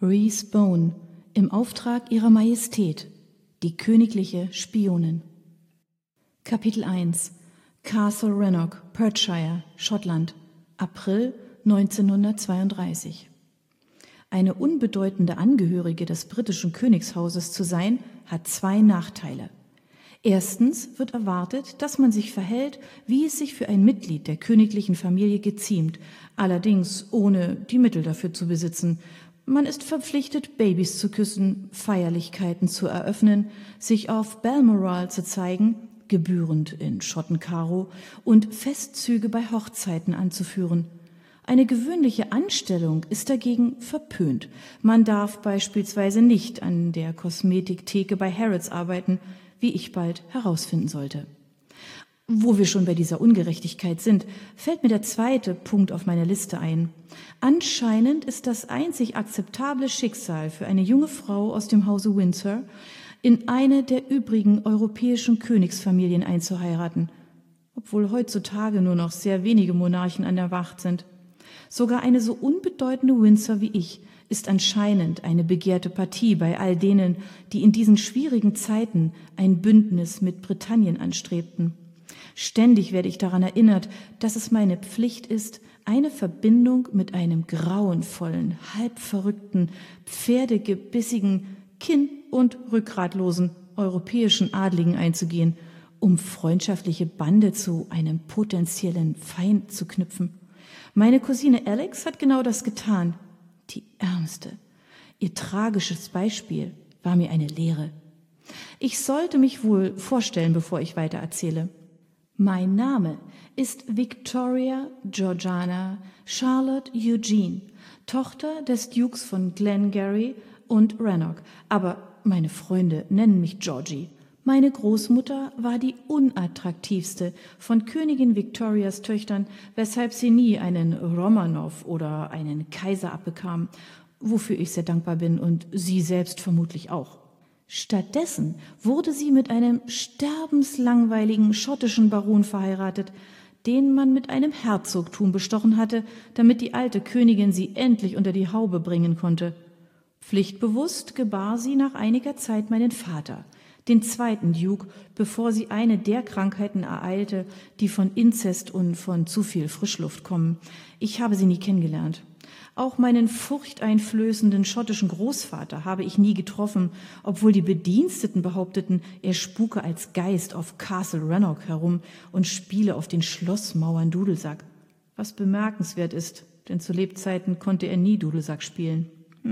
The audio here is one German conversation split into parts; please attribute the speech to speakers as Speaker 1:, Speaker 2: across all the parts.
Speaker 1: Rhys Bone im Auftrag Ihrer Majestät, die königliche Spionin. Kapitel 1 Castle Rannoch, Perthshire, Schottland, April 1932. Eine unbedeutende Angehörige des britischen Königshauses zu sein, hat zwei Nachteile. Erstens wird erwartet, dass man sich verhält, wie es sich für ein Mitglied der königlichen Familie geziemt, allerdings ohne die Mittel dafür zu besitzen. Man ist verpflichtet, Babys zu küssen, Feierlichkeiten zu eröffnen, sich auf Balmoral zu zeigen, gebührend in Schottenkaro, und Festzüge bei Hochzeiten anzuführen. Eine gewöhnliche Anstellung ist dagegen verpönt. Man darf beispielsweise nicht an der Kosmetiktheke bei Harrods arbeiten, wie ich bald herausfinden sollte. Wo wir schon bei dieser Ungerechtigkeit sind, fällt mir der zweite Punkt auf meiner Liste ein. Anscheinend ist das einzig akzeptable Schicksal für eine junge Frau aus dem Hause Windsor, in eine der übrigen europäischen Königsfamilien einzuheiraten, obwohl heutzutage nur noch sehr wenige Monarchen an der Wacht sind. Sogar eine so unbedeutende Windsor wie ich ist anscheinend eine begehrte Partie bei all denen, die in diesen schwierigen Zeiten ein Bündnis mit Britannien anstrebten. Ständig werde ich daran erinnert, dass es meine Pflicht ist, eine Verbindung mit einem grauenvollen, halbverrückten, pferdegebissigen, kinn- und rückgratlosen europäischen Adligen einzugehen, um freundschaftliche Bande zu einem potenziellen Feind zu knüpfen. Meine Cousine Alex hat genau das getan. Die Ärmste. Ihr tragisches Beispiel war mir eine Lehre. Ich sollte mich wohl vorstellen, bevor ich weiter erzähle. Mein Name ist Victoria Georgiana Charlotte Eugene, Tochter des Dukes von Glengarry und Rannoch, aber meine Freunde nennen mich Georgie. Meine Großmutter war die unattraktivste von Königin Victorias Töchtern, weshalb sie nie einen Romanow oder einen Kaiser abbekam, wofür ich sehr dankbar bin und sie selbst vermutlich auch. Stattdessen wurde sie mit einem sterbenslangweiligen schottischen Baron verheiratet, den man mit einem Herzogtum bestochen hatte, damit die alte Königin sie endlich unter die Haube bringen konnte. Pflichtbewusst gebar sie nach einiger Zeit meinen Vater, den zweiten Duke, bevor sie eine der Krankheiten ereilte, die von Inzest und von zu viel Frischluft kommen. Ich habe sie nie kennengelernt. Auch meinen furchteinflößenden schottischen Großvater habe ich nie getroffen, obwohl die Bediensteten behaupteten, er spuke als Geist auf Castle Rannoch herum und spiele auf den Schlossmauern Dudelsack. Was bemerkenswert ist, denn zu Lebzeiten konnte er nie Dudelsack spielen.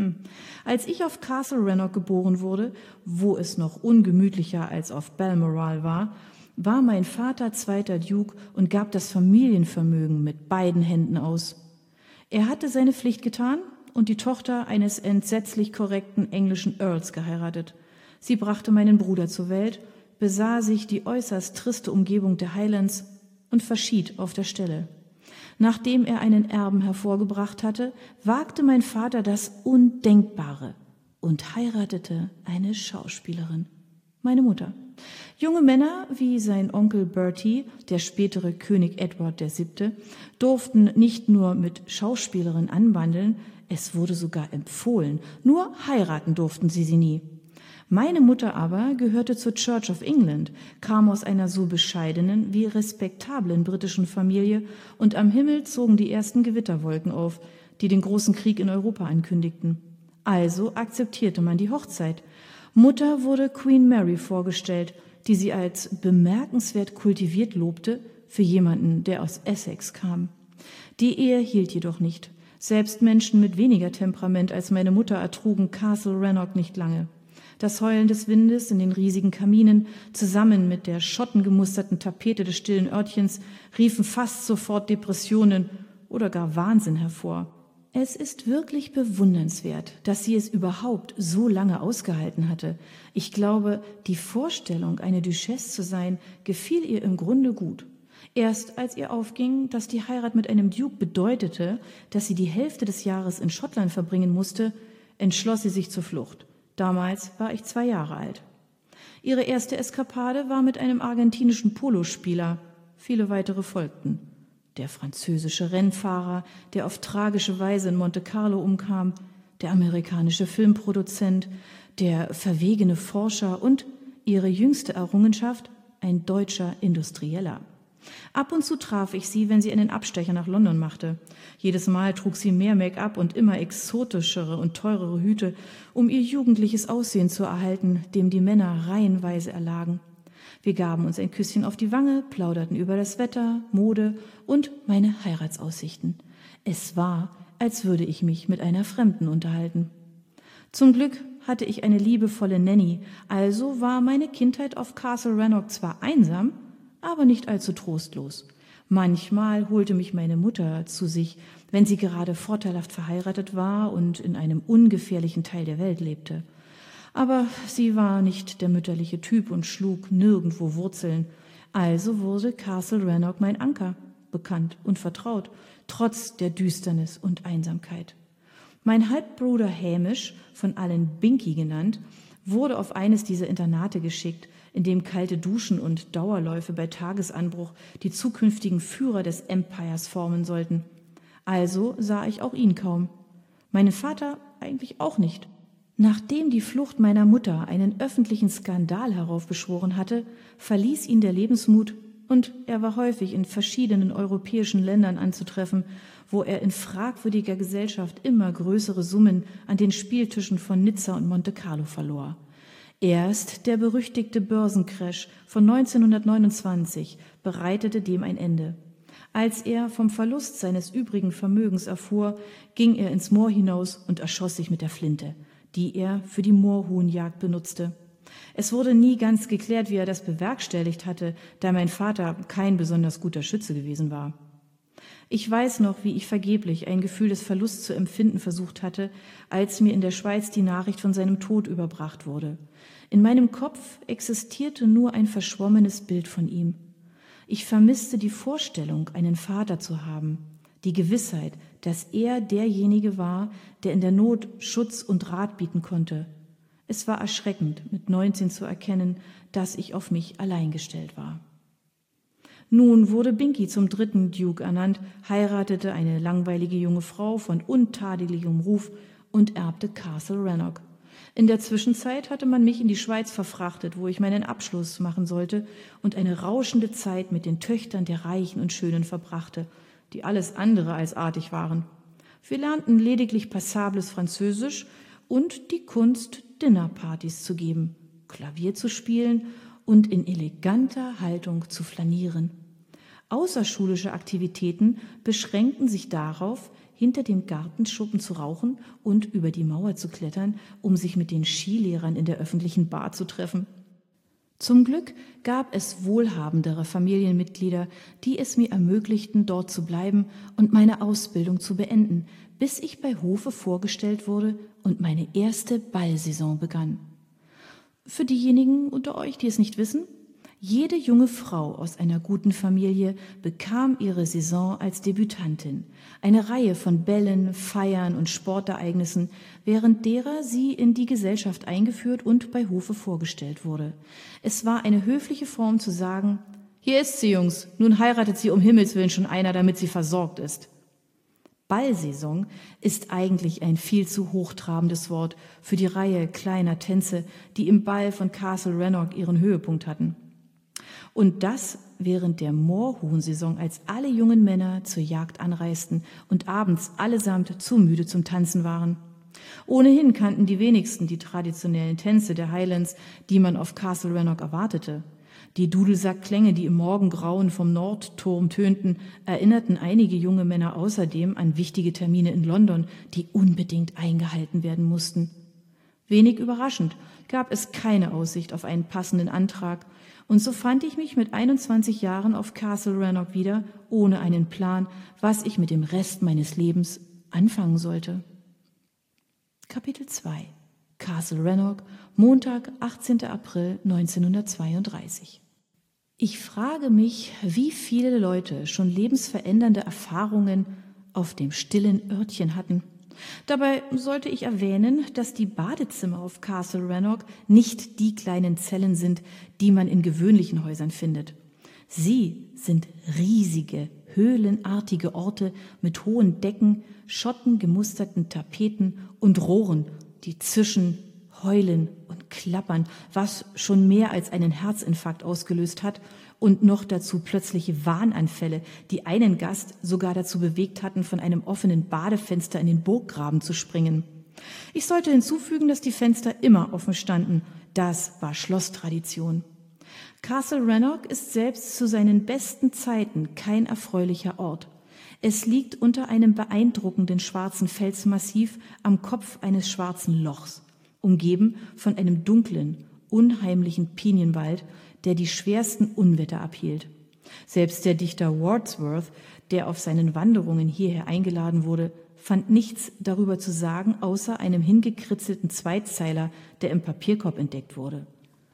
Speaker 1: Als ich auf Castle Rannoch geboren wurde, wo es noch ungemütlicher als auf Balmoral war, war mein Vater zweiter Duke und gab das Familienvermögen mit beiden Händen aus. Er hatte seine Pflicht getan und die Tochter eines entsetzlich korrekten englischen Earls geheiratet. Sie brachte meinen Bruder zur Welt, besah sich die äußerst triste Umgebung der Highlands und verschied auf der Stelle. Nachdem er einen Erben hervorgebracht hatte, wagte mein Vater das Undenkbare und heiratete eine Schauspielerin, meine Mutter. Junge Männer wie sein Onkel Bertie, der spätere König Edward VII., durften nicht nur mit Schauspielerinnen anbandeln, es wurde sogar empfohlen, nur heiraten durften sie nie. Meine Mutter aber gehörte zur Church of England, kam aus einer so bescheidenen wie respektablen britischen Familie und am Himmel zogen die ersten Gewitterwolken auf, die den großen Krieg in Europa ankündigten. Also akzeptierte man die Hochzeit. Mutter wurde Queen Mary vorgestellt, die sie als bemerkenswert kultiviert lobte für jemanden, der aus Essex kam. Die Ehe hielt jedoch nicht. Selbst Menschen mit weniger Temperament als meine Mutter ertrugen Castle Rannoch nicht lange. Das Heulen des Windes in den riesigen Kaminen, zusammen mit der schottengemusterten Tapete des stillen Örtchens, riefen fast sofort Depressionen oder gar Wahnsinn hervor. Es ist wirklich bewundernswert, dass sie es überhaupt so lange ausgehalten hatte. Ich glaube, die Vorstellung, eine Duchesse zu sein, gefiel ihr im Grunde gut. Erst als ihr aufging, dass die Heirat mit einem Duke bedeutete, dass sie die Hälfte des Jahres in Schottland verbringen musste, entschloss sie sich zur Flucht. Damals war ich 2 Jahre alt. Ihre erste Eskapade war mit einem argentinischen Polospieler. Viele weitere folgten. Der französische Rennfahrer, der auf tragische Weise in Monte Carlo umkam, der amerikanische Filmproduzent, der verwegene Forscher und ihre jüngste Errungenschaft, ein deutscher Industrieller. Ab und zu traf ich sie, wenn sie einen Abstecher nach London machte. Jedes Mal trug sie mehr Make-up und immer exotischere und teurere Hüte, um ihr jugendliches Aussehen zu erhalten, dem die Männer reihenweise erlagen. Wir gaben uns ein Küsschen auf die Wange, plauderten über das Wetter, Mode und meine Heiratsaussichten. Es war, als würde ich mich mit einer Fremden unterhalten. Zum Glück hatte ich eine liebevolle Nanny, also war meine Kindheit auf Castle Rannoch zwar einsam, aber nicht allzu trostlos. Manchmal holte mich meine Mutter zu sich, wenn sie gerade vorteilhaft verheiratet war und in einem ungefährlichen Teil der Welt lebte. Aber sie war nicht der mütterliche Typ und schlug nirgendwo Wurzeln. Also wurde Castle Rannoch mein Anker, bekannt und vertraut, trotz der Düsternis und Einsamkeit. Mein Halbbruder Hamish, von allen Binky genannt, wurde auf eines dieser Internate geschickt, in dem kalte Duschen und Dauerläufe bei Tagesanbruch die zukünftigen Führer des Empires formen sollten. Also sah ich auch ihn kaum. Meinen Vater eigentlich auch nicht. Nachdem die Flucht meiner Mutter einen öffentlichen Skandal heraufbeschworen hatte, verließ ihn der Lebensmut und er war häufig in verschiedenen europäischen Ländern anzutreffen, wo er in fragwürdiger Gesellschaft immer größere Summen an den Spieltischen von Nizza und Monte Carlo verlor. Erst der berüchtigte Börsencrash von 1929 bereitete dem ein Ende. Als er vom Verlust seines übrigen Vermögens erfuhr, ging er ins Moor hinaus und erschoss sich mit der Flinte, die er für die Moorhuhnjagd benutzte. Es wurde nie ganz geklärt, wie er das bewerkstelligt hatte, da mein Vater kein besonders guter Schütze gewesen war. Ich weiß noch, wie ich vergeblich ein Gefühl des Verlusts zu empfinden versucht hatte, als mir in der Schweiz die Nachricht von seinem Tod überbracht wurde. In meinem Kopf existierte nur ein verschwommenes Bild von ihm. Ich vermisste die Vorstellung, einen Vater zu haben, die Gewissheit, dass er derjenige war, der in der Not Schutz und Rat bieten konnte. Es war erschreckend, mit 19 zu erkennen, dass ich auf mich allein gestellt war. Nun wurde Binky zum 3. Duke ernannt, heiratete eine langweilige junge Frau von untadeligem Ruf und erbte Castle Rannoch. In der Zwischenzeit hatte man mich in die Schweiz verfrachtet, wo ich meinen Abschluss machen sollte und eine rauschende Zeit mit den Töchtern der Reichen und Schönen verbrachte, die alles andere als artig waren. Wir lernten lediglich passables Französisch und die Kunst, Dinnerpartys zu geben, Klavier zu spielen und in eleganter Haltung zu flanieren. Außerschulische Aktivitäten beschränkten sich darauf, hinter dem Gartenschuppen zu rauchen und über die Mauer zu klettern, um sich mit den Skilehrern in der öffentlichen Bar zu treffen. Zum Glück gab es wohlhabendere Familienmitglieder, die es mir ermöglichten, dort zu bleiben und meine Ausbildung zu beenden, bis ich bei Hofe vorgestellt wurde und meine erste Ballsaison begann. Für diejenigen unter euch, die es nicht wissen: Jede junge Frau aus einer guten Familie bekam ihre Saison als Debütantin, eine Reihe von Bällen, Feiern und Sportereignissen, während derer sie in die Gesellschaft eingeführt und bei Hofe vorgestellt wurde. Es war eine höfliche Form zu sagen: Hier ist sie, Jungs, nun heiratet sie um Himmels Willen schon einer, damit sie versorgt ist. Ballsaison ist eigentlich ein viel zu hochtrabendes Wort für die Reihe kleiner Tänze, die im Ball von Castle Rannoch ihren Höhepunkt hatten. Und das während der Moorhuhnsaison, als alle jungen Männer zur Jagd anreisten und abends allesamt zu müde zum Tanzen waren. Ohnehin kannten die wenigsten die traditionellen Tänze der Highlands, die man auf Castle Rannoch erwartete. Die Dudelsackklänge, die im Morgengrauen vom Nordturm tönten, erinnerten einige junge Männer außerdem an wichtige Termine in London, die unbedingt eingehalten werden mussten. Wenig überraschend gab es keine Aussicht auf einen passenden Antrag, und so fand ich mich mit 21 Jahren auf Castle Rannoch wieder, ohne einen Plan, was ich mit dem Rest meines Lebens anfangen sollte. Kapitel 2 Castle Rannoch, Montag, 18. April 1932. Ich frage mich, wie viele Leute schon lebensverändernde Erfahrungen auf dem stillen Örtchen hatten. Dabei sollte ich erwähnen, dass die Badezimmer auf Castle Rannoch nicht die kleinen Zellen sind, die man in gewöhnlichen Häusern findet. Sie sind riesige höhlenartige Orte mit hohen Decken, schottengemusterten Tapeten und Rohren, die zischen, heulen und klappern, was schon mehr als einen Herzinfarkt ausgelöst hat und noch dazu plötzliche Wahnanfälle, die einen Gast sogar dazu bewegt hatten, von einem offenen Badefenster in den Burggraben zu springen. Ich sollte hinzufügen, dass die Fenster immer offen standen. Das war Schlosstradition. Castle Rannoch ist selbst zu seinen besten Zeiten kein erfreulicher Ort. Es liegt unter einem beeindruckenden schwarzen Felsmassiv am Kopf eines schwarzen Lochs, umgeben von einem dunklen, unheimlichen Pinienwald, der die schwersten Unwetter abhielt. Selbst der Dichter Wordsworth, der auf seinen Wanderungen hierher eingeladen wurde, fand nichts darüber zu sagen, außer einem hingekritzelten Zweizeiler, der im Papierkorb entdeckt wurde.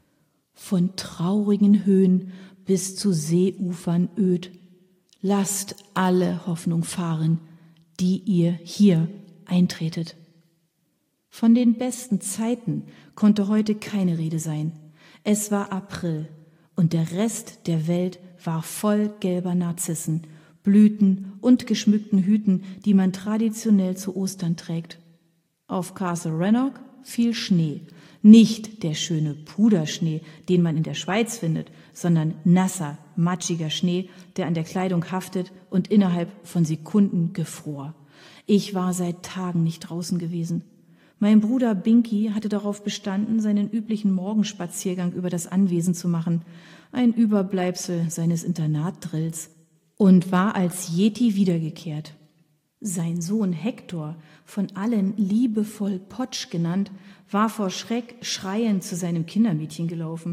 Speaker 1: Von traurigen Höhen bis zu Seeufern öd, lasst alle Hoffnung fahren, die ihr hier eintretet. Von den besten Zeiten konnte heute keine Rede sein. Es war April und der Rest der Welt war voll gelber Narzissen, Blüten und geschmückten Hüten, die man traditionell zu Ostern trägt. Auf Castle Rannoch fiel Schnee, nicht der schöne Puderschnee, den man in der Schweiz findet, sondern nasser, matschiger Schnee, der an der Kleidung haftet und innerhalb von Sekunden gefror. Ich war seit Tagen nicht draußen gewesen. Mein Bruder Binky hatte darauf bestanden, seinen üblichen Morgenspaziergang über das Anwesen zu machen, ein Überbleibsel seines Internatdrills, und war als Yeti wiedergekehrt. Sein Sohn Hector, von allen liebevoll Potsch genannt, war vor Schreck schreiend zu seinem Kindermädchen gelaufen.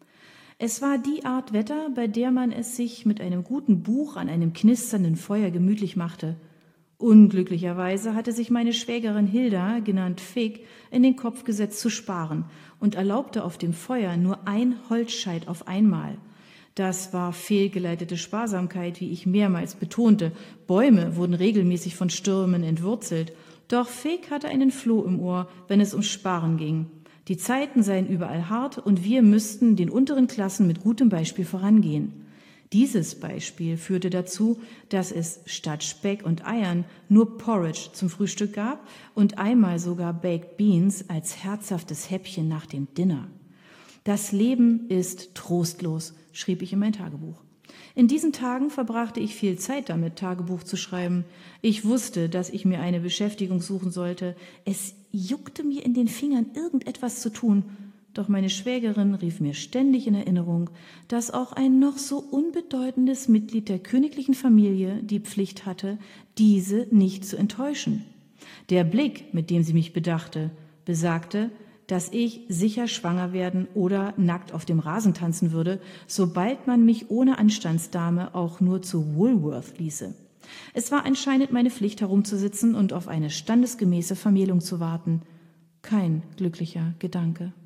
Speaker 1: Es war die Art Wetter, bei der man es sich mit einem guten Buch an einem knisternden Feuer gemütlich machte. Unglücklicherweise hatte sich meine Schwägerin Hilda, genannt Fig, in den Kopf gesetzt zu sparen und erlaubte auf dem Feuer nur ein Holzscheit auf einmal. Das war fehlgeleitete Sparsamkeit, wie ich mehrmals betonte. Bäume wurden regelmäßig von Stürmen entwurzelt. Doch Fig hatte einen Floh im Ohr, wenn es ums Sparen ging. Die Zeiten seien überall hart und wir müssten den unteren Klassen mit gutem Beispiel vorangehen. Dieses Beispiel führte dazu, dass es statt Speck und Eiern nur Porridge zum Frühstück gab und einmal sogar Baked Beans als herzhaftes Häppchen nach dem Dinner. Das Leben ist trostlos, schrieb ich in mein Tagebuch. In diesen Tagen verbrachte ich viel Zeit damit, Tagebuch zu schreiben. Ich wusste, dass ich mir eine Beschäftigung suchen sollte. Es juckte mir in den Fingern, irgendetwas zu tun. Doch meine Schwägerin rief mir ständig in Erinnerung, dass auch ein noch so unbedeutendes Mitglied der königlichen Familie die Pflicht hatte, diese nicht zu enttäuschen. Der Blick, mit dem sie mich bedachte, besagte, dass ich sicher schwanger werden oder nackt auf dem Rasen tanzen würde, sobald man mich ohne Anstandsdame auch nur zu Woolworth ließe. Es war anscheinend meine Pflicht, herumzusitzen und auf eine standesgemäße Vermählung zu warten. Kein glücklicher Gedanke.